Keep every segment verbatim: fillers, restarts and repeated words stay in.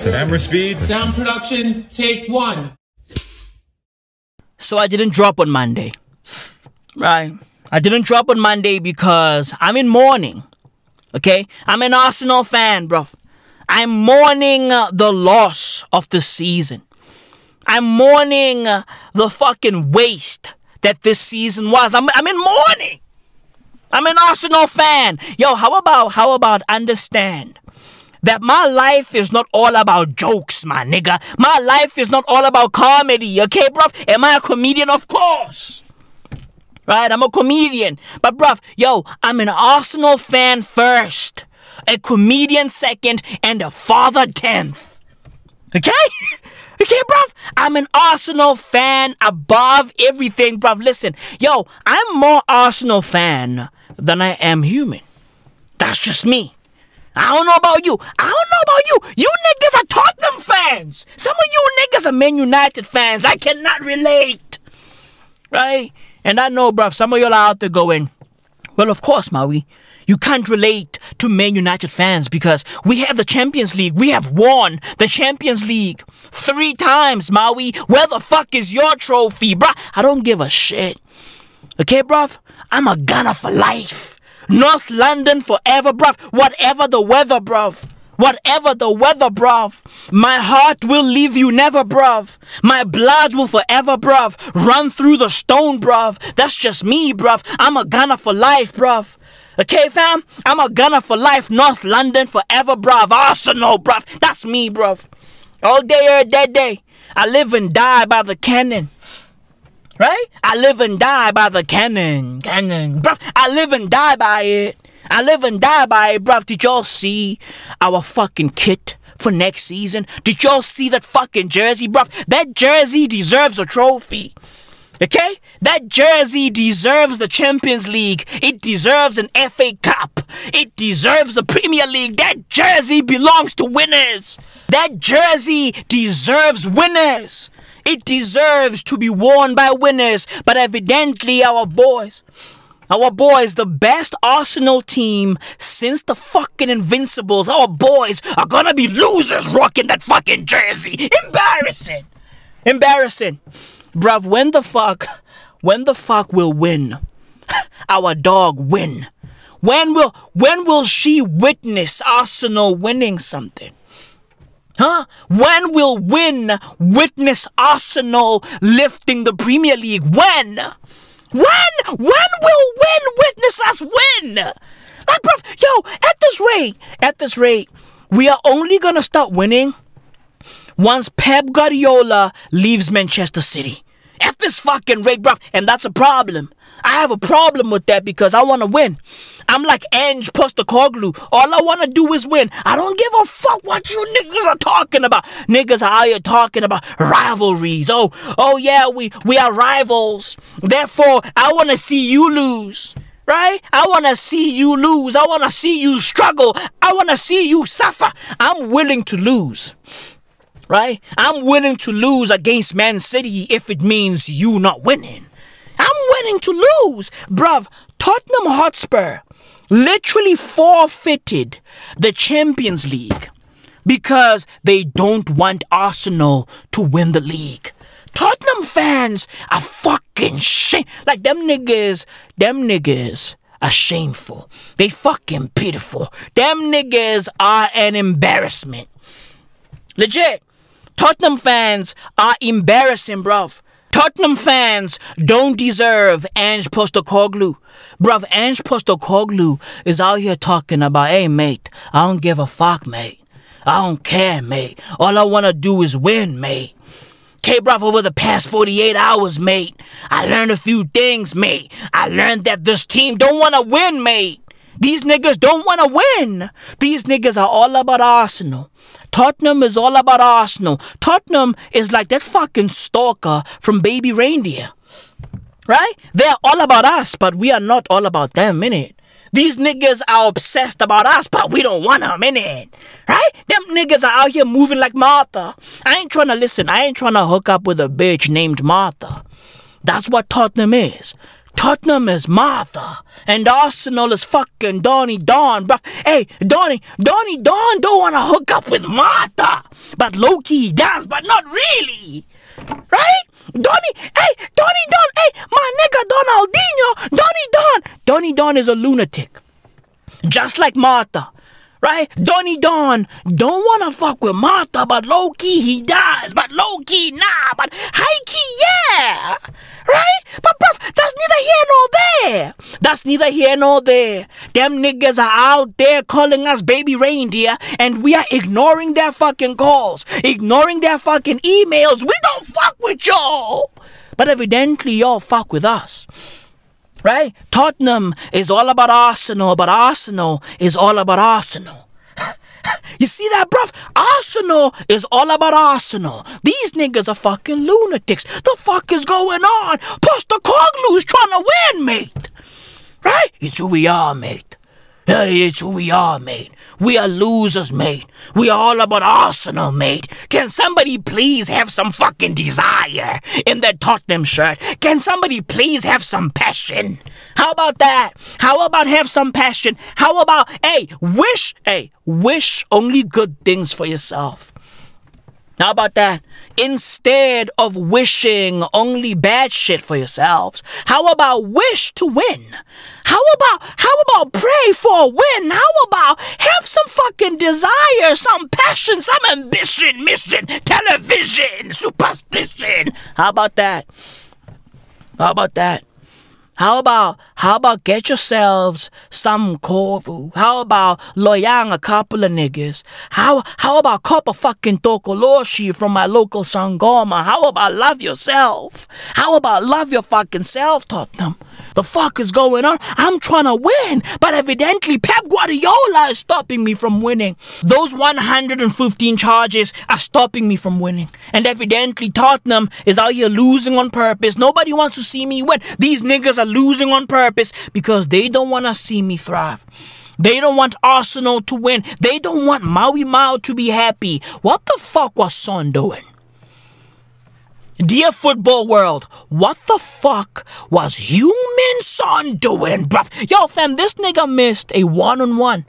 Camera speed. Sound production, take one. So I didn't drop on Monday. Right? I didn't drop on Monday because I'm in mourning. Okay? I'm an Arsenal fan, bro. I'm mourning uh, the loss of the season. I'm mourning uh, the fucking waste that this season was. I'm, I'm in mourning. I'm an Arsenal fan. Yo, how about, how about understand that my life is not all about jokes, my nigga. My life is not all about comedy, okay, bruv? Am I a comedian? Of course. Right? I'm a comedian. But, bruv, yo, I'm an Arsenal fan first, a comedian second, and a father tenth. Okay? Okay, bruv? I'm an Arsenal fan above everything, bruv. Listen, yo, I'm more Arsenal fan than I am human. That's just me. I don't know about you. I don't know about you. You niggas are Tottenham fans. Some of you niggas are Man United fans. I cannot relate. Right? And I know, bruv, some of y'all are out there going, well, of course, Maui. You can't relate to Man United fans because we have the Champions League. We have won the Champions League three times, Maui. Where the fuck is your trophy, bruh? I don't give a shit. Okay, bruv? I'm a Gunner for life. North London forever, bruv. Whatever the weather, bruv. Whatever the weather, bruv. My heart will leave you never, bruv. My blood will forever, bruv. Run through the stone, bruv. That's just me, bruv. I'm a Gunner for life, bruv. Okay, fam? I'm a Gunner for life. North London forever, bruv. Arsenal, bruv. That's me, bruv. All day, every day, day. I live and die by the cannon. Right? I live and die by the cannon. Cannon. Bruv, I live and die by it. I live and die by it, bruv. Did y'all see our fucking kit for next season? Did y'all see that fucking jersey, bruv? That jersey deserves a trophy. Okay? That jersey deserves the Champions League. It deserves an F A Cup. It deserves the Premier League. That jersey belongs to winners. That jersey deserves winners. It deserves to be worn by winners. But evidently our boys, our boys, the best Arsenal team since the fucking Invincibles, our boys are gonna be losers rocking that fucking jersey. Embarrassing. Embarrassing. Bruv, when the fuck, when the fuck will win? Our dog win. When will, when will she witness Arsenal winning something? Huh? When will win witness Arsenal lifting the Premier League? When? When? When will win witness us win? Like, bruv, yo, at this rate, at this rate, we are only gonna start winning once Pep Guardiola leaves Manchester City. At this fucking rate, bruv, and that's a problem. I have a problem with that because I want to win. I'm like Ange Postecoglou. All I want to do is win. I don't give a fuck what you niggas are talking about. Niggas are out here talking about rivalries. Oh, oh yeah, we, we are rivals. Therefore, I want to see you lose. Right? I want to see you lose. I want to see you struggle. I want to see you suffer. I'm willing to lose. Right? I'm willing to lose against Man City if it means you not winning. I'm willing to lose. Bruv, Tottenham Hotspur literally forfeited the Champions League because they don't want Arsenal to win the league. Tottenham fans are fucking shame. Like, them niggas, them niggas are shameful. They fucking pitiful. Them niggas are an embarrassment. Legit. Tottenham fans are embarrassing, bruv. Tottenham fans don't deserve Ange Postecoglou. Bruv, Ange Postecoglou is out here talking about, hey, mate, I don't give a fuck, mate. I don't care, mate. All I want to do is win, mate. Okay, bruv, over the past forty-eight hours, mate, I learned a few things, mate. I learned that this team don't want to win, mate. These niggas don't want to win. These niggas are all about Arsenal. Tottenham is all about Arsenal. Tottenham is like that fucking stalker from Baby Reindeer. Right? They're all about us, but we are not all about them, innit? These niggas are obsessed about us, but we don't want them, innit? Right? Them niggas are out here moving like Martha. I ain't trying to listen. I ain't trying to hook up with a bitch named Martha. That's what Tottenham is. Tottenham is Martha. And Arsenal is fucking Donny Don, bro. Hey, Donny, Donny Don don't want to hook up with Martha. But but low-key he does, but not really. Right? Donnie, hey, Donnie Don, hey, my nigga Donaldinho, Donnie Don. Donnie Don is a lunatic. Just like Martha. Right? Donnie Don don't wanna fuck with Martha, but low-key he does. But low-key, nah, but high-key, yeah. Right? But bruv, that's neither here nor there. That's neither here nor there. Them niggas are out there calling us baby reindeer, and we are ignoring their fucking calls, ignoring their fucking emails. We don't fuck with y'all. But evidently y'all fuck with us. Right? Tottenham is all about Arsenal, but Arsenal is all about Arsenal. You see that, bruv? Arsenal is all about Arsenal. These niggas are fucking lunatics. The fuck is going on? Postacoglu's trying to win, mate. Right? It's who we are, mate. Hey, it's who we are, mate. We are losers, mate. We are all about Arsenal, mate. Can somebody please have some fucking desire in their Tottenham shirt? Can somebody please have some passion? How about that? How about have some passion? How about, hey, wish, hey, wish only good things for yourself. How about that? Instead of wishing only bad shit for yourselves, how about wish to win? How about, how about pray for a win? How about have some fucking desire, some passion, some ambition, mission, television, superstition? How about that? How about that? How about, how about get yourselves some Corvu? How about loyang a couple of niggas? How, how about cop a fucking Tokoloshi from my local Sangoma? How about love yourself? How about love your fucking self, Tottenham? The fuck is going on? I'm trying to win, but evidently Pep Guardiola is stopping me from winning. Those one hundred fifteen charges are stopping me from winning. And evidently Tottenham is out here losing on purpose. Nobody wants to see me win. These niggas are losing on purpose because they don't want to see me thrive. They don't want Arsenal to win. They don't want Maui Mao to be happy. What the fuck was Son doing? Dear football world, what the fuck was Heung-min Son doing, bruv? Yo, fam, this nigga missed a one-on-one.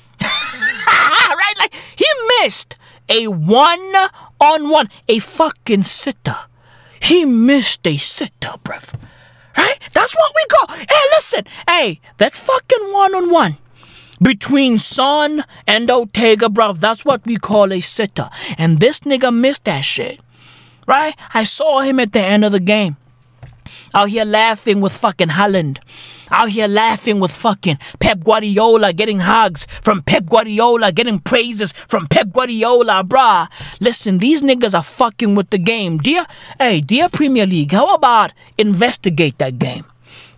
Right? Like, he missed a one-on-one. A fucking sitter. He missed a sitter, bruv. Right? That's what we call. Hey, listen. Hey, that fucking one-on-one between Son and Ortega, bruv, that's what we call a sitter. And this nigga missed that shit. Right? I saw him at the end of the game. Out here laughing with fucking Haaland. Out here laughing with fucking Pep Guardiola, getting hugs from Pep Guardiola, getting praises from Pep Guardiola, bruh. Listen, these niggas are fucking with the game. Dear, hey, dear Premier League, how about investigate that game?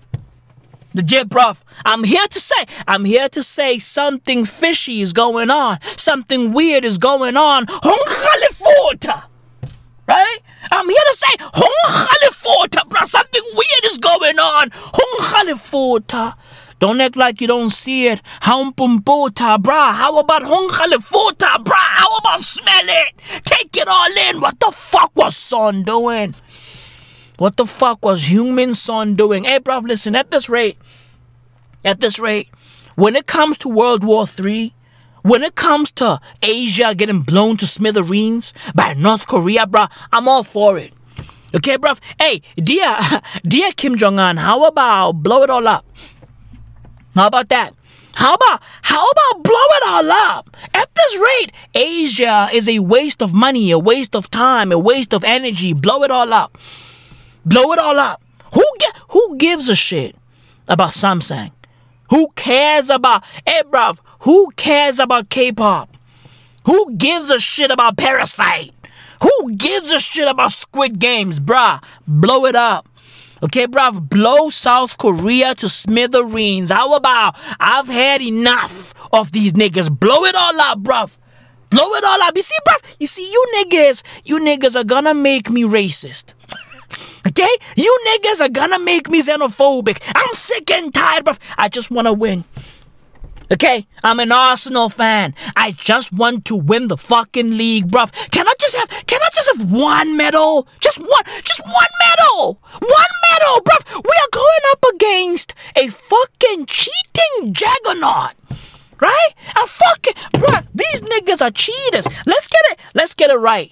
Legit, bruv. I'm here to say, I'm here to say something fishy is going on. Something weird is going on. Hong Khalifuta. Right? I'm here to say, Hong Khalifuta, bruh. Something weird is going on. Hong Khalifuta. Don't act like you don't see it. Hampumpota, bruh. How about Hong Khalifuta, bruh? How about smell it? Take it all in. What the fuck was Son doing? What the fuck was Heung-min Son doing? Hey, bruv, listen, at this rate, at this rate, when it comes to World War Three, when it comes to Asia getting blown to smithereens by North Korea, bruh, I'm all for it. Okay, bruv? Hey, dear, dear Kim Jong-un, how about blow it all up? How about that? How about, how about blow it all up? At this rate, Asia is a waste of money, a waste of time, a waste of energy. Blow it all up. Blow it all up. Who, ge- who gives a shit about Samsung? Who cares about, hey bruv, who cares about K-pop? Who gives a shit about Parasite? Who gives a shit about Squid Games, bruh? Blow it up. Okay, bruv, blow South Korea to smithereens. How about, I've had enough of these niggas. Blow it all up, bruv. Blow it all up. You see, bruv, you see, you niggas, you niggas are gonna make me racist. Okay? You niggas are gonna make me xenophobic. I'm sick and tired, bruv. I just wanna win. Okay? I'm an Arsenal fan. I just want to win the fucking league, bruv. Can I just have, can I just have one medal? Just one, just one medal. One medal, bruv. We are going up against a fucking cheating juggernaut. Right? I fucking, bro, these niggas are cheaters. Let's get it. Let's get it right.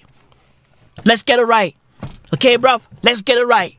Let's get it right. Okay, bruv? Let's get it right.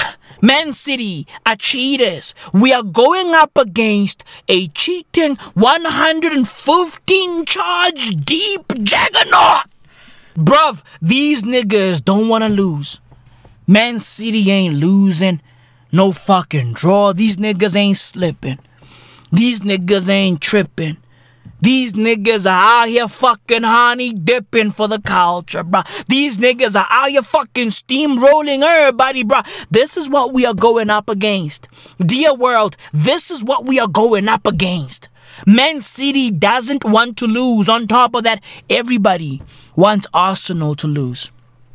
Man City are cheaters. We are going up against a cheating one hundred fifteen charge deep juggernaut. Bruv, these niggas don't want to lose. Man City ain't losing. No fucking draw. These niggas ain't slipping. These niggas ain't tripping. These niggas are out here fucking honey dipping for the culture, bruh. These niggas are out here fucking steamrolling everybody, bruh. This is what we are going up against. Dear world, this is what we are going up against. Man City doesn't want to lose. On top of that, everybody wants Arsenal to lose.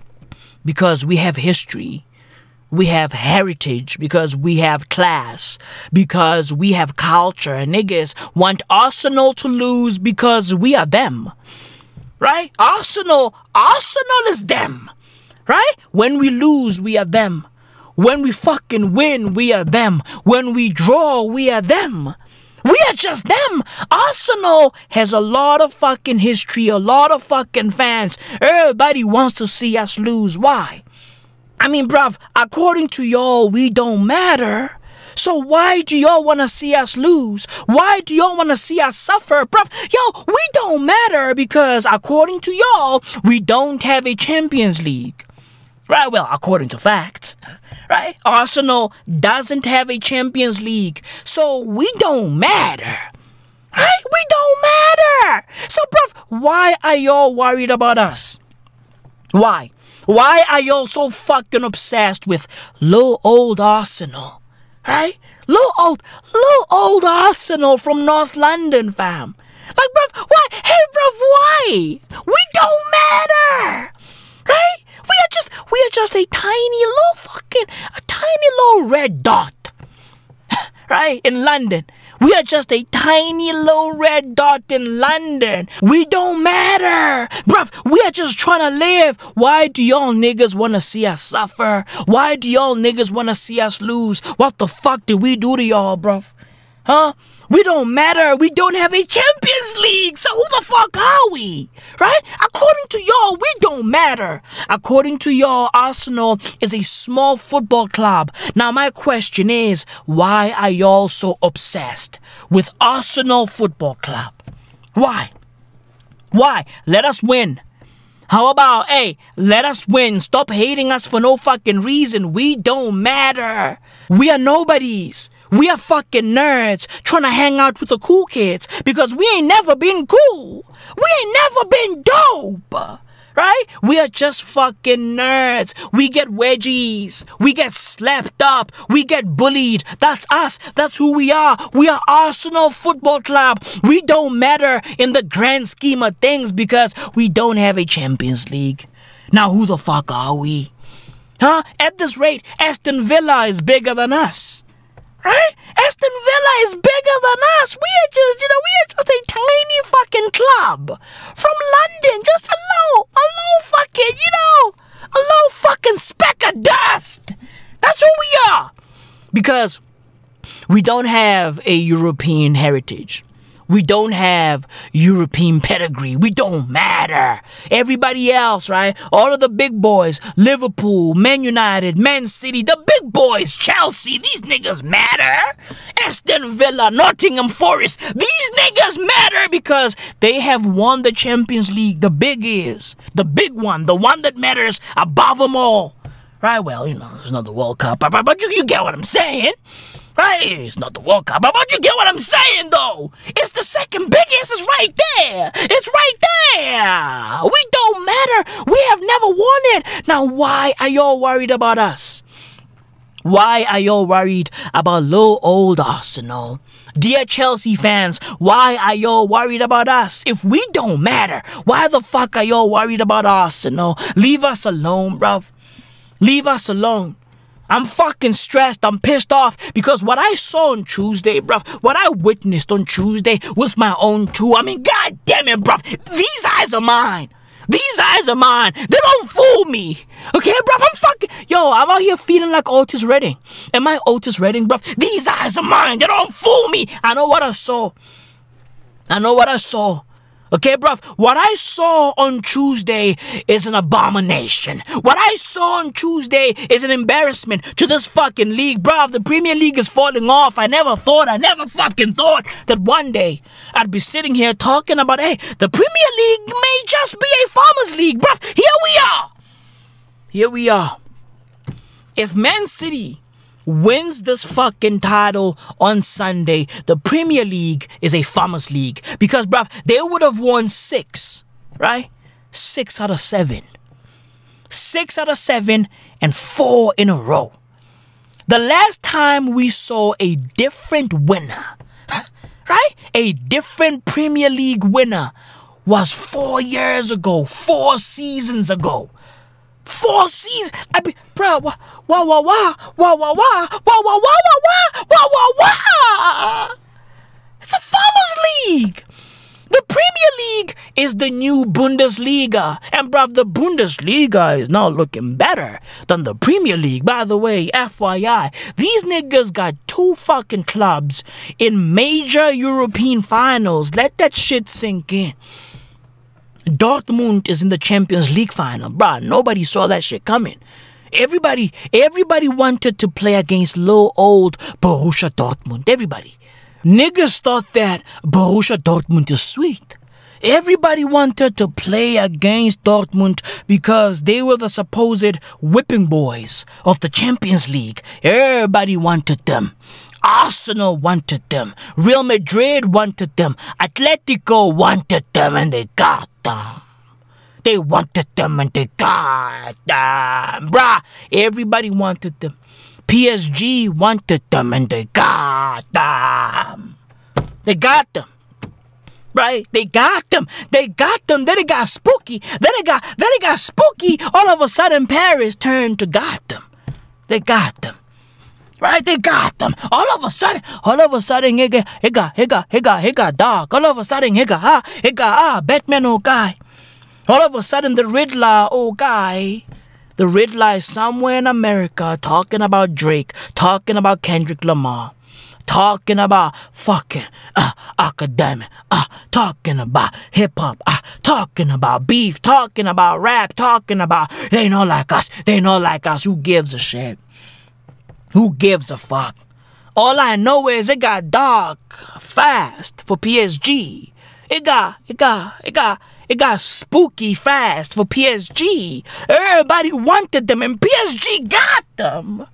Because we have history. We have heritage, because we have class, because we have culture. Niggas want Arsenal to lose because we are them. Right? Arsenal, Arsenal is them. Right? When we lose, we are them. When we fucking win, we are them. When we draw, we are them. We are just them. Arsenal has a lot of fucking history, a lot of fucking fans. Everybody wants to see us lose. Why? I mean, bruv, according to y'all, we don't matter. So why do y'all want to see us lose? Why do y'all want to see us suffer? Bruv, yo, we don't matter because according to y'all, we don't have a Champions League. Right, well, according to facts. Right? Arsenal doesn't have a Champions League. So we don't matter. Right? We don't matter. So, bruv, why are y'all worried about us? Why? Why are y'all so fucking obsessed with little old Arsenal? Right? Little old, little old Arsenal from North London, fam. Like, bruv, why? Hey, bruv, why? We don't matter. Right? We are just, we are just a tiny little fucking, a tiny little red dot. Right? In London. We are just a tiny little red dot in London. We don't matter. Bruv, we are just trying to live. Why do y'all niggas want to see us suffer? Why do y'all niggas want to see us lose? What the fuck did we do to y'all, bruv? Huh? We don't matter. We don't have a Champions League. So who the fuck are we? Right? According to y'all, we don't matter. According to y'all, Arsenal is a small football club. Now my question is, why are y'all so obsessed with Arsenal Football Club? Why? Why? Let us win. How about, hey, let us win. Stop hating us for no fucking reason. We don't matter. We are nobodies. We are fucking nerds trying to hang out with the cool kids because we ain't never been cool. We ain't never been dope. Right? We are just fucking nerds. We get wedgies. We get slapped up. We get bullied. That's us. That's who we are. We are Arsenal Football Club. We don't matter in the grand scheme of things because we don't have a Champions League. Now who the fuck are we? Huh? At this rate, Aston Villa is bigger than us. Right? Aston Villa is bigger than us. We are just, you know, we are just a tiny fucking club from London. Just a low, a low fucking, you know, a low fucking speck of dust. That's who we are. Because we don't have a European heritage. We don't have European pedigree. We don't matter. Everybody else, right? All of the big boys, Liverpool, Man United, Man City, the big boys, Chelsea, these niggas matter. Aston Villa, Nottingham Forest, these niggas matter because they have won the Champions League. The big is, the big one, the one that matters above them all. Right? Well, you know, it's not the World Cup, but, but you, you get what I'm saying. Right? It's not the World Cup, but you get what I'm saying, though. It's the second biggest. It's right there. It's right there. We don't matter. We have never won it. Now, why are y'all worried about us? Why are y'all worried about little old Arsenal? Dear Chelsea fans, why are y'all worried about us? If we don't matter, why the fuck are y'all worried about Arsenal? Leave us alone, bruv. Leave us alone. I'm fucking stressed. I'm pissed off because what I saw on Tuesday, bruv, what I witnessed on Tuesday with my own two, I mean, god damn it, bruv, these eyes are mine. These eyes are mine. They don't fool me. Okay, bruv, I'm fucking, yo, I'm out here feeling like Otis Redding. Am I Otis Redding, bruv? These eyes are mine. They don't fool me. I know what I saw. I know what I saw. Okay, bruv, what I saw on Tuesday is an abomination. What I saw on Tuesday is an embarrassment to this fucking league. Bruv, the Premier League is falling off. I never thought, I never fucking thought that one day I'd be sitting here talking about, hey, the Premier League may just be a farmers league. Bruv, here we are. Here we are. If Man City wins this fucking title on Sunday, the Premier League is a farmers league. Because, bruv, they would have won six, right? Six out of seven. Six out of seven and four in a row. The last time we saw a different winner, right? A different Premier League winner was four years ago, four seasons ago. Four seasons. I be, bro, wah, wah, wah, wah, wah, wah, wah, wah, wah, wah, wah, wah, wah, wah. It's a farmers league. The Premier League is the new Bundesliga. And bruv, the Bundesliga is now looking better than the Premier League. By the way, F Y I, these niggas got two fucking clubs in major European finals. Let that shit sink in. Dortmund is in the Champions League final. Bruh, nobody saw that shit coming. Everybody, everybody wanted to play against low old Borussia Dortmund. Everybody. Niggas thought that Borussia Dortmund is sweet. Everybody wanted to play against Dortmund because they were the supposed whipping boys of the Champions League. Everybody wanted them. Arsenal wanted them. Real Madrid wanted them. Atletico wanted them and they got them. They wanted them and they got them. Bruh, everybody wanted them. P S G wanted them and they got them. They got them. Right? They got them. They got them. Then it got spooky. Then it got then it got spooky. All of a sudden Paris turned to got them. They got them. Right? They got them. All of a sudden, all of a sudden it got it got it got it got it got dark. All of a sudden it got ah it got ah Batman oh guy. All of a sudden the Riddler oh guy. The Riddler is somewhere in America talking about Drake, talking about Kendrick Lamar, talking about fucking uh, academic, uh, talking about hip-hop, uh, talking about beef, talking about rap, talking about they not like us, they not like us. Who gives a shit? Who gives a fuck? All I know is it got dark fast for P S G. It got, it got, it got... It got spooky fast for P S G. Everybody wanted them and P S G got them.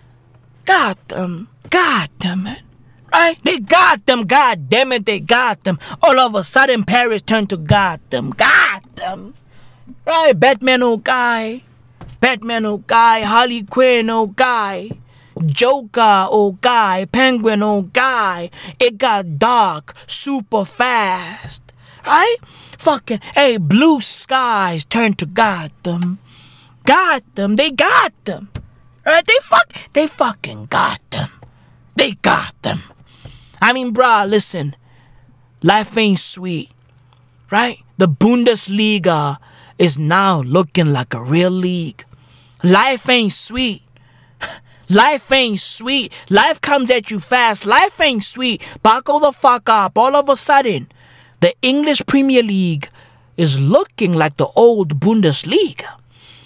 Got them. Got them. Right? They got them. God damn it, they got them. All of a sudden, Paris turned to got them. Got them. Right? Batman, oh guy. Batman, oh guy. Harley Quinn, oh guy. Joker, oh guy. Penguin, oh guy. It got dark super fast. Right? Fucking, hey, blue skies turned to Gotham. Got them. They got them. Right? They fuck, they fucking got them. They got them. I mean, brah, listen. Life ain't sweet. Right? The Bundesliga is now looking like a real league. Life ain't sweet. Life ain't sweet. Life comes at you fast. Life ain't sweet. Buckle the fuck up. All of a sudden, the English Premier League is looking like the old Bundesliga.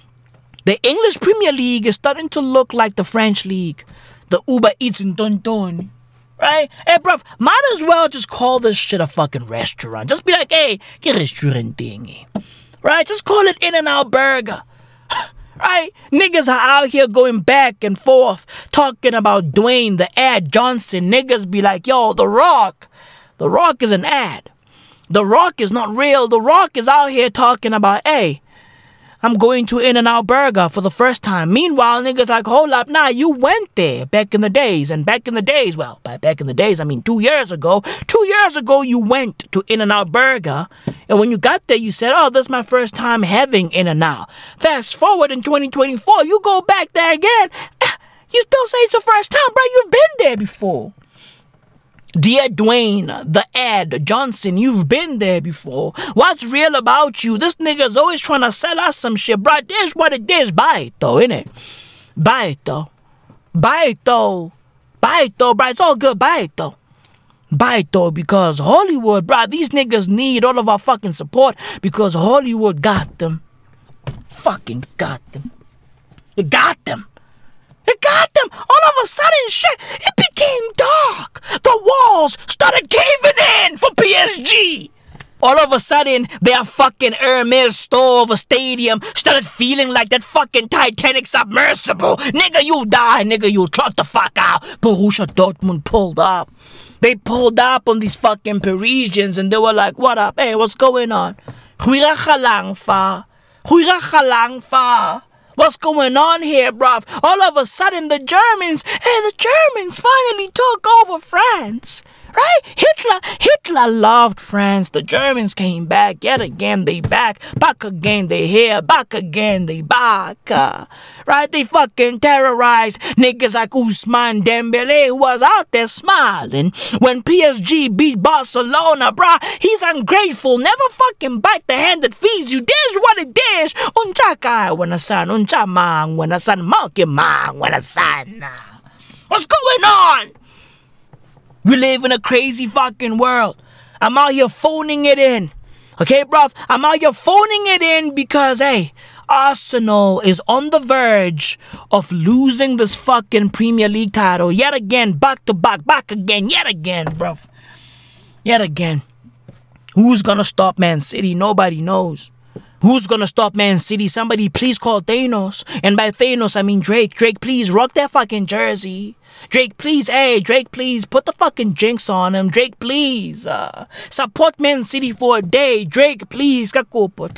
The English Premier League is starting to look like the French League. The Uber Eats and Don Don. Right? Hey, bruv, might as well just call this shit a fucking restaurant. Just be like, hey, get restaurant thingy. Right? Just call it In-N-Out Burger. Right? Niggas are out here going back and forth talking about Dwayne, the ad Johnson. Niggas be like, yo, The Rock. The Rock is an ad. The Rock is not real. The Rock is out here talking about, hey, I'm going to In-N-Out Burger for the first time. Meanwhile, niggas like, hold up, nah, you went there back in the days. And back in the days, well, by back in the days, I mean two years ago. Two years ago, you went to In-N-Out Burger. And when you got there, you said, oh, this is my first time having In-N-Out. Fast forward in twenty twenty-four, you go back there again. You still say it's your first time, bro. You've been there before. Dear Dwayne, the ad Johnson, you've been there before. What's real about you? This nigga's always trying to sell us some shit, bro. This what it is. Buy it though, innit? Buy it though. Buy it though. Buy it though, bro. It's all good. Buy it though. Buy it though, because Hollywood, bruh, these niggas need all of our fucking support because Hollywood got them. Fucking got them. It got them. It got them. All of a sudden, shit, it became dark. The walls started caving in for P S G. All of a sudden, their fucking Hermes store of a stadium started feeling like that fucking Titanic submersible. Nigga, you die. Nigga, you trot the fuck out. Borussia Dortmund pulled up. They pulled up on these fucking Parisians and they were like, what up? Hey, what's going on? Huira khalang fa. Huira khalang fa. What's going on here, bruv? All of a sudden, the Germans, hey, the Germans finally took over France. Right? Hitler, Hitler loved France. The Germans came back yet again. They back, back again. They here, back again. They back. Uh, right? They fucking terrorized niggas like Ousmane Dembele, who was out there smiling when P S G beat Barcelona, bruh. He's ungrateful. Never fucking bite the hand that feeds you. Dish what it dish. Uncha kai when a son, uncha mang when a son, monkey mang when a son. What's going on? We live in a crazy fucking world. I'm out here phoning it in. Okay, bruv? I'm out here phoning it in because, hey, Arsenal is on the verge of losing this fucking Premier League title. Yet again, back to back, back again, yet again, bruv. Yet again. Who's gonna stop Man City? Nobody knows. Who's gonna stop Man City? Somebody please call Thanos. And by Thanos, I mean Drake. Drake, please rock that fucking jersey. Drake, please, hey, Drake, please, put the fucking jinx on him. Drake, please, uh, support Man City for a day. Drake, please, right?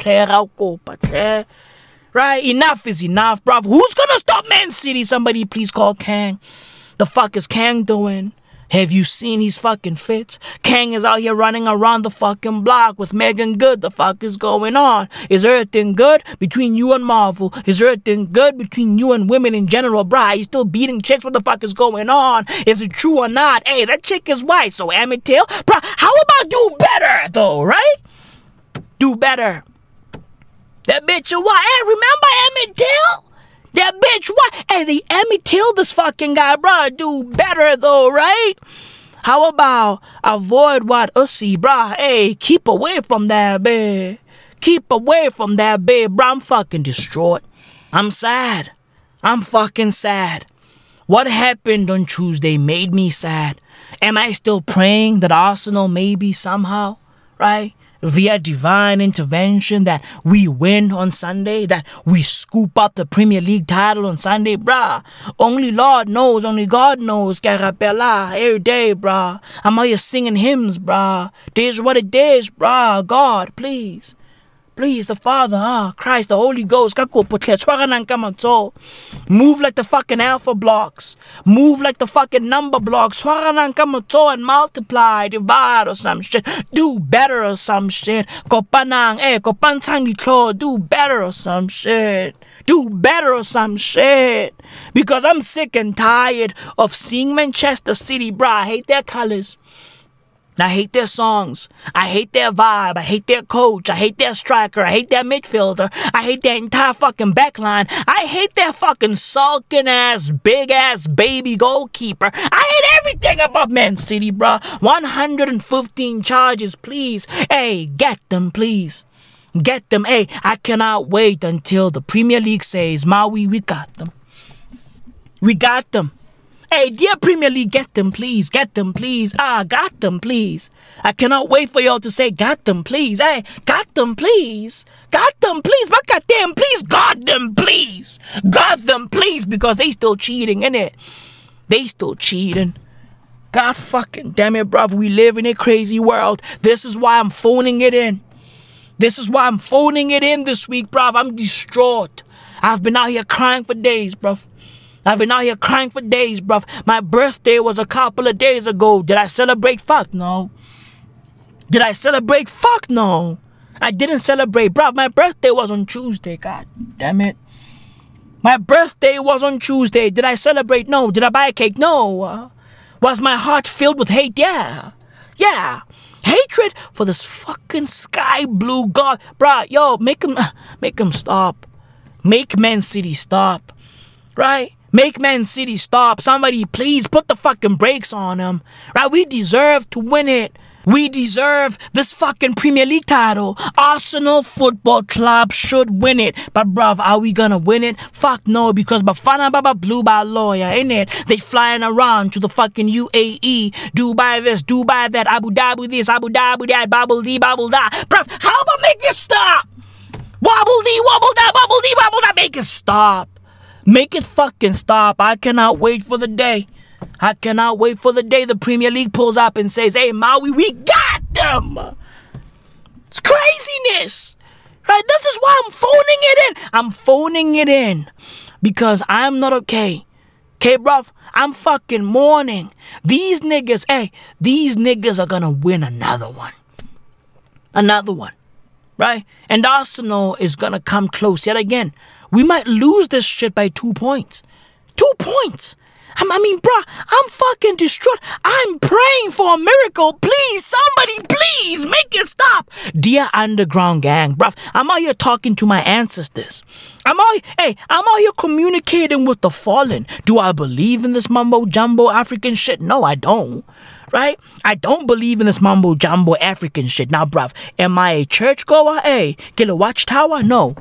Enough is enough, bruv. Who's gonna stop Man City? Somebody please call Kang. The fuck is Kang doing? Have you seen his fucking fits? Kang is out here running around the fucking block with Megan Good. The fuck is going on? Is everything good between you and Marvel? Is everything good between you and women in general? Bruh, you still beating chicks? What the fuck is going on? Is it true or not? Hey, that chick is white, so Emmett Till? Bruh, how about do better, though, right? Do better. That bitch is white. Hey, remember Emmett Till? That bitch, what? Hey, they Emmett Till this fucking guy, bruh. Do better, though, right? How about avoid what Ussy, bruh? Hey, keep away from that, babe. Keep away from that, babe, bruh. I'm fucking distraught. I'm sad. I'm fucking sad. What happened on Tuesday made me sad. Am I still praying that Arsenal maybe somehow, right? Via divine intervention, that we win on Sunday, that we scoop up the Premier League title on Sunday, bruh. Only Lord knows, only God knows. Carapella, every day, bruh. I'm out here singing hymns, bruh. This is what it is, bruh. God, please. Please, the Father, ah, Christ, the Holy Ghost, move like the fucking alpha blocks. Move like the fucking number blocks. And multiply, divide or some shit. Do better or some shit. Kopanang, eh, kopantang ditlo. Do better or some shit. Do better or some shit. Because I'm sick and tired of seeing Manchester City, bruh. I hate their colors. I hate their songs. I hate their vibe. I hate their coach. I hate their striker. I hate their midfielder. I hate their entire fucking backline. I hate their fucking sulking ass, big ass baby goalkeeper. I hate everything about Man City, bruh. one hundred fifteen charges, please. Hey, get them, please. Get them. Hey, I cannot wait until the Premier League says, Maui, we got them. We got them. Hey, dear Premier League, get them, please. Get them, please. Ah, got them, please. I cannot wait for y'all to say, got them, please. Hey, got them, please. Got them, please. But goddamn, please, got them, please. Got them, please, because they still cheating, innit? They still cheating. God fucking damn it, bruv. We live in a crazy world. This is why I'm phoning it in. This is why I'm phoning it in this week, bruv. I'm distraught. I've been out here crying for days, bruv. I've been out here crying for days, bruv. My birthday was a couple of days ago. Did I celebrate? Fuck no. Did I celebrate? Fuck no. I didn't celebrate, bruv. My birthday was on Tuesday. God damn it. My birthday was on Tuesday. Did I celebrate? No. Did I buy a cake? No. Uh, was my heart filled with hate? Yeah. Yeah. Hatred for this fucking sky blue god. Bruh, yo, make him, make him stop. Make Man City stop. Right? Make Man City stop. Somebody please put the fucking brakes on them. Right? We deserve to win it. We deserve this fucking Premier League title. Arsenal Football Club should win it. But bruv, are we gonna win it? Fuck no, because Bafana Baba Blue by lawyer, innit? They flying around to the fucking U A E. Dubai this, Dubai that, Abu Dhabi this, Abu Dhabi that, Babble dee, babble da. Bruv, how about make it stop? Wobble dee, wobble da, bubble dee, bubble da. Make it stop. Make it fucking stop. I cannot wait for the day. I cannot wait for the day the Premier League pulls up and says, hey, Maui, we got them. It's craziness. Right? This is why I'm phoning it in. I'm phoning it in because I'm not okay. Okay, bruv? I'm fucking mourning. These niggas, hey, these niggas are gonna win another one. Another one. Right? And Arsenal is gonna come close yet again. We might lose this shit by two points. Two points. I mean, bruh, I'm fucking distraught. I'm praying for a miracle. Please, somebody, please, make it stop. Dear underground gang, bruv, I'm out here talking to my ancestors. I'm out, hey, I'm out here communicating with the fallen. Do I believe in this mumbo jumbo African shit? No, I don't. Right? I don't believe in this mumbo jumbo African shit. Now, bruv, am I a churchgoer? Hey, get a watchtower? No.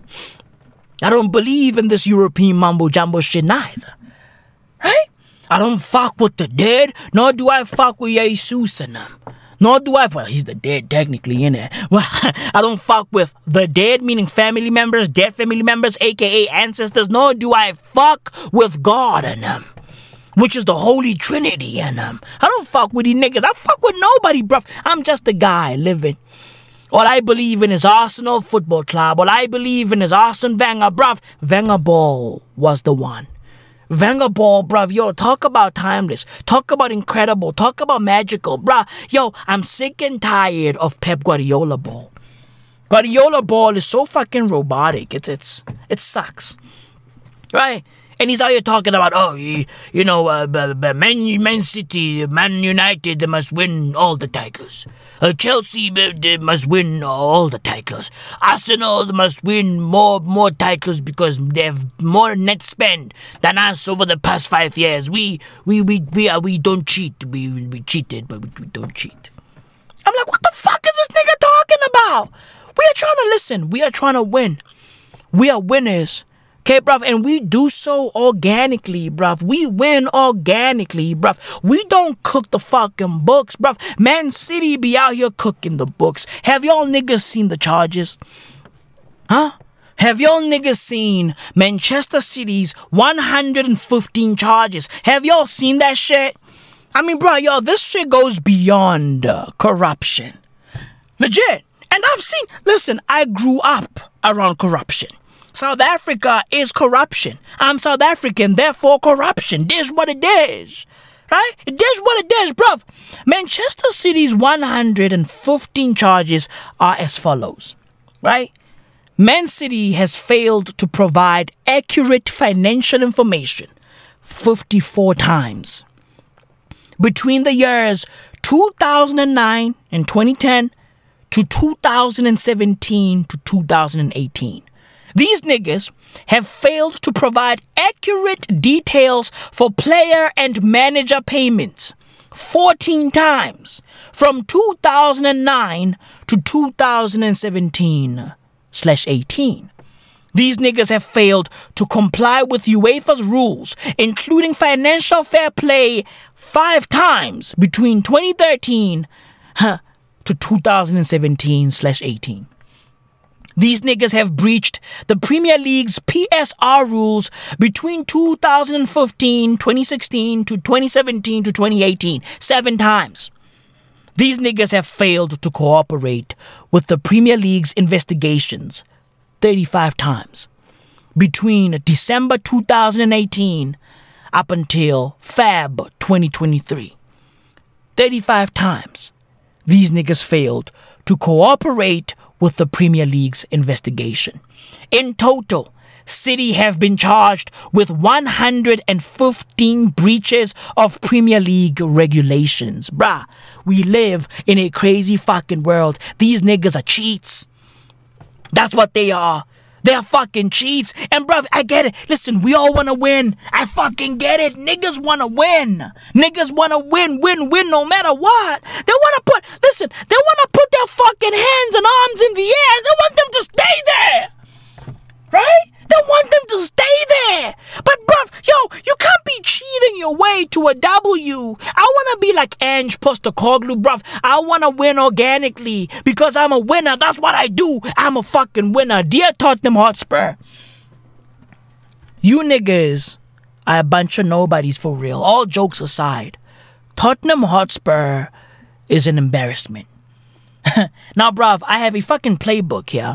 I don't believe in this European mumbo jumbo shit neither. Right? I don't fuck with the dead, nor do I fuck with Jesus and them. Nor do I, well, he's the dead technically, innit? Well, I don't fuck with the dead, meaning family members, dead family members, aka ancestors, nor do I fuck with God and them, which is the Holy Trinity and them. I don't fuck with these niggas. I fuck with nobody, bruv. I'm just a guy living. All I believe in is Arsenal Football Club. All I believe in is Arsene Wenger, bruv. Wenger Ball was the one. Wenger Ball, bruv, yo, talk about timeless, talk about incredible, talk about magical, bruh. Yo, I'm sick and tired of Pep Guardiola Ball. Guardiola Ball is so fucking robotic. It's, it's, it sucks. Right? And he's out here talking about, oh, you, you know, uh, Man, Man City, Man United, they must win all the titles. Uh, Chelsea, they must win all the titles. Arsenal, they must win more more titles because they have more net spend than us over the past five years. We we we we, uh, we don't cheat. We we cheated, but we, we don't cheat. I'm like, what the fuck is this nigga talking about? We are trying to listen. We are trying to win. We are winners. Okay, bruv, and we do so organically, bruv. We win organically, bruv. We don't cook the fucking books, bruv. Man City be out here cooking the books. Have y'all niggas seen the charges? Huh? Have y'all niggas seen Manchester City's one hundred fifteen charges? Have y'all seen that shit? I mean, bruh, yo, this shit goes beyond uh, corruption. Legit. And I've seen, listen, I grew up around corruption. South Africa is corruption. I'm South African, therefore corruption. This what it is. Right? This what it is, bruv. Manchester City's one hundred fifteen charges are as follows. Right? Man City has failed to provide accurate financial information fifty-four times. Between the years two thousand nine and twenty ten to two thousand seventeen to two thousand eighteen. These niggas have failed to provide accurate details for player and manager payments fourteen times from two thousand nine to two thousand seventeen slash eighteen. These niggas have failed to comply with UEFA's rules, including financial fair play, five times between twenty thirteen huh, to two thousand seventeen slash eighteen. These niggas have breached the Premier League's P S R rules between two thousand fifteen, twenty sixteen to twenty seventeen to twenty eighteen, seven times. These niggas have failed to cooperate with the Premier League's investigations thirty-five times. Between December two thousand eighteen up until Feb twenty twenty-three. thirty-five times. These niggas failed to cooperate with the Premier League's investigation. In total, City have been charged with one hundred fifteen breaches of Premier League regulations. Bruh, we live in a crazy fucking world. These niggas are cheats. That's what they are. They're fucking cheats. And bruv, I get it. Listen, we all wanna win. I fucking get it. Niggas wanna win. Niggas wanna win, win, win no matter what. They wanna put, listen, they wanna put their fucking hands and arms in the air. They want them to stay there. Right? They want them to stay there. But bruv, yo, you can't be cheating your way to a W. I want to be like Ange Postecoglou, bruv. I want to win organically because I'm a winner. That's what I do. I'm a fucking winner. Dear Tottenham Hotspur, you niggas are a bunch of nobodies for real. All jokes aside, Tottenham Hotspur is an embarrassment. Now, bruv, I have a fucking playbook here.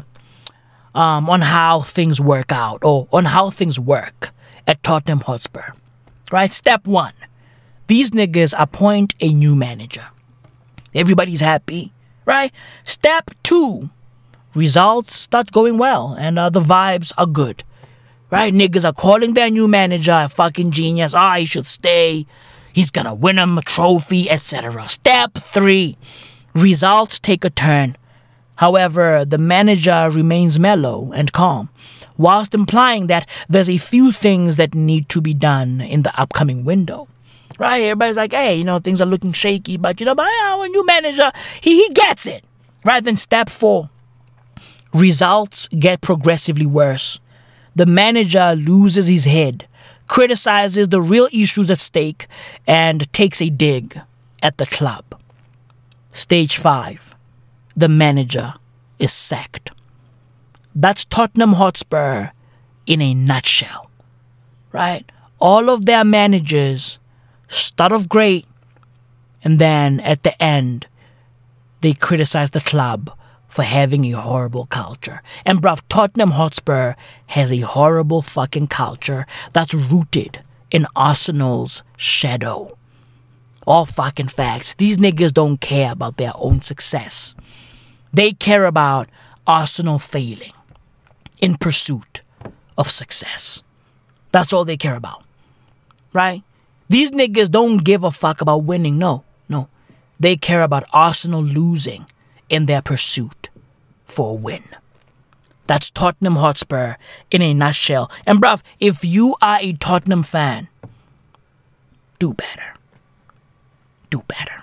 Um, on how things work out, or on how things work at Tottenham Hotspur. Right? Step one. These niggas appoint a new manager. Everybody's happy. Right? Step two. Results start going well, and uh, the vibes are good. Right? Niggas are calling their new manager a fucking genius. Ah, oh, he should stay. He's gonna win him a trophy, et cetera. Step three. Results take a turn. However, the manager remains mellow and calm, whilst implying that there's a few things that need to be done in the upcoming window. Right? Everybody's like, hey, you know, things are looking shaky, but, you know, but our new manager, he, he gets it. Right? Then step four, results get progressively worse. The manager loses his head, criticizes the real issues at stake, and takes a dig at the club. Stage five. The manager is sacked. That's Tottenham Hotspur in a nutshell, right? All of their managers start off great, and then at the end, they criticize the club for having a horrible culture. And bruv, Tottenham Hotspur has a horrible fucking culture that's rooted in Arsenal's shadow. All fucking facts. These niggas don't care about their own success. They care about Arsenal failing in pursuit of success. That's all they care about. Right? These niggas don't give a fuck about winning. No, no. They care about Arsenal losing in their pursuit for a win. That's Tottenham Hotspur in a nutshell. And bruv, if you are a Tottenham fan, do better. Do better.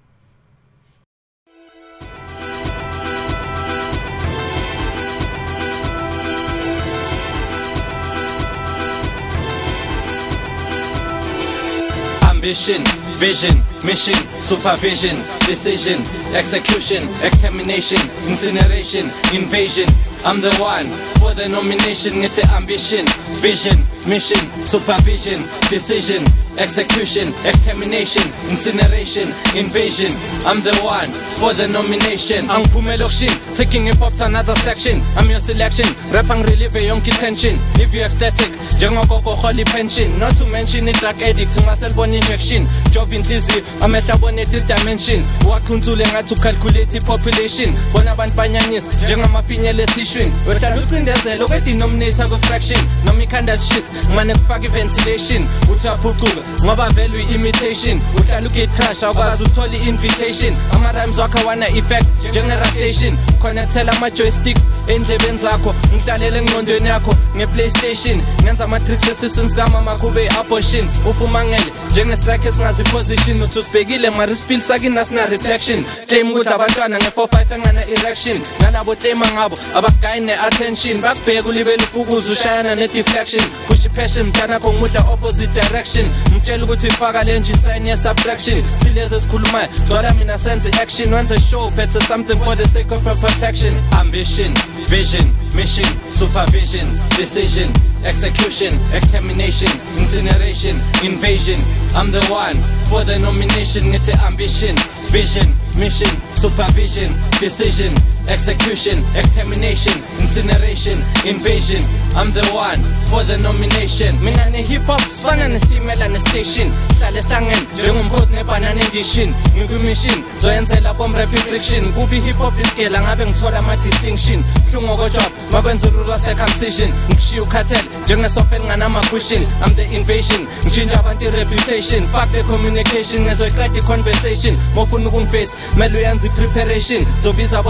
Ambition, vision, mission, supervision, decision, execution, extermination, incineration, invasion. I'm the one for the nomination. It's ambition, vision, mission, supervision, decision, execution, extermination, incineration, invasion. I'm the one for the nomination. I'm Pumelokshin, taking hip hop's another section. I'm your selection, rapping relieve yonke tension. If you ecstatic, Jangoko holy pension. Not to mention it like addict to muscle bone injection. Jovin Lizzy, I'm a tabonated dimension. Wakuntulenga to calculate the population. Bonaban Banyanis, Jangama Finyele tissue. We're looking there's a look at denominator of fraction. No me can that shit, man faggy ventilation. Utapuku, Maba value imitation. Uta look at crash, I was totally invitation. Amarams wakawana effect, general station. Konatela ma joysticks, endleben zakho. Ngidlalele ngqondweni yakho nge PlayStation. Ngenza matrix sessions kama makube abortion. Ufumangele, njenge strikers ngazi position. Utusibhekile ma respill saki nasina reflection. Claim ukuthi abantwana nge four five engana erection. Ngalabo claim ngabo abagaine attention. Bakubheka ulibele ufukuza ushayana ne deflection. Push passion mntana kho ngudla opposite direction. Mtshela ukuthi faka lenje sign ye subtraction. Sileze sikhulumayo thola mina sense action. Once a show better something for the sake of protection. Ambition, vision, mission, supervision, decision, execution, extermination, incineration, invasion. I'm the one for the nomination. It's ambition, vision, mission, supervision, decision, execution, extermination, incineration, invasion. I'm the one for the nomination. Mina ne hip hop sfana ne stimela ne station. Hlale hlangen njengomkhosi nebanana edition. Ngikumission zoyenzela bomb rap friction. Kubi hip hop iskela ngabe ngithola ama distinction. Hlungo ko job makwenza urulwa circumcision. Ngishiya ukhathele njengesofel nganama cushion. I'm the invasion ngishintsha abantu reputation. Fuck the communication ngezoyiqeda conversation. Mofuna ukungiface mele uyenza preparation. Zobiza boness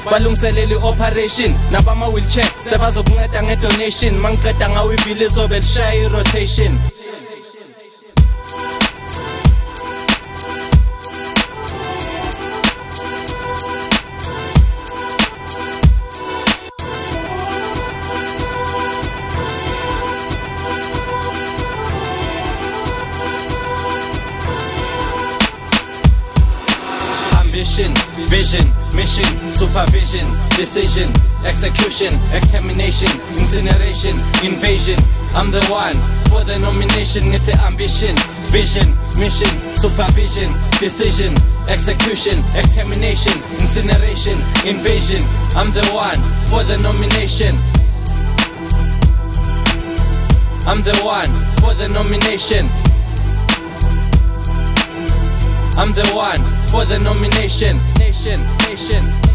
balungiselela i-operation nabama-wheelchair sebazokunceda nge-donation mangiqeda ngawivile izobe lishaya i-rotation. Ambition, vision, mission, supervision, decision, execution, extermination, incineration, invasion. I'm the one for the nomination. It's ambition, vision, mission, supervision, decision, execution, extermination, incineration, invasion. I'm the one for the nomination. I'm the one for the nomination. I'm the one for the nomination. Nation, nation.